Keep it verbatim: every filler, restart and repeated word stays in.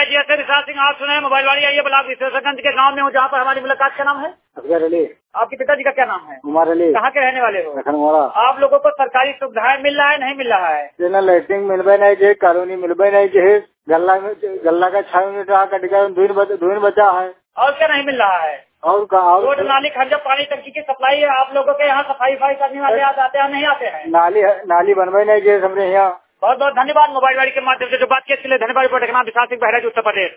जी ऐसे विशाल सिंह, आप सुने मोबाइल वाली आइए ब्लॉक विश्वेश्वरगंज के गांव में हूँ, जहाँ पर हमारी मुलाकात। का नाम है असगर अली। आपके पिताजी का क्या नाम है? उमर अली। कहाँ के रहने वाले हो? लखनऊ। आप लोगों को सरकारी सुविधाएं मिल रहा है नहीं मिल रहा है? जेना लाइटिंग मिलबे नहीं चाहिए, कॉलोनी मिलबे नहीं चाहिए, गल्ला में गल्ला का छह यूनिट रहा कटिका धुन धुन बचा है। और क्या नहीं मिल रहा है? और का और रोड नाली खर्जा पानी टंकी की सप्लाई है, आप लोगों के यहाँ सफाई वफाई करने वाले आते हैं नहीं आते हैं? नाली नाली बनबे नहीं चाहिए हमरे यहाँ। बहुत बहुत धन्यवाद मोबाइल वाली के माध्यम से जो बात की, इसके लिए धन्यवाद। विशाल सिंह, बहराइच, उत्तर प्रदेश।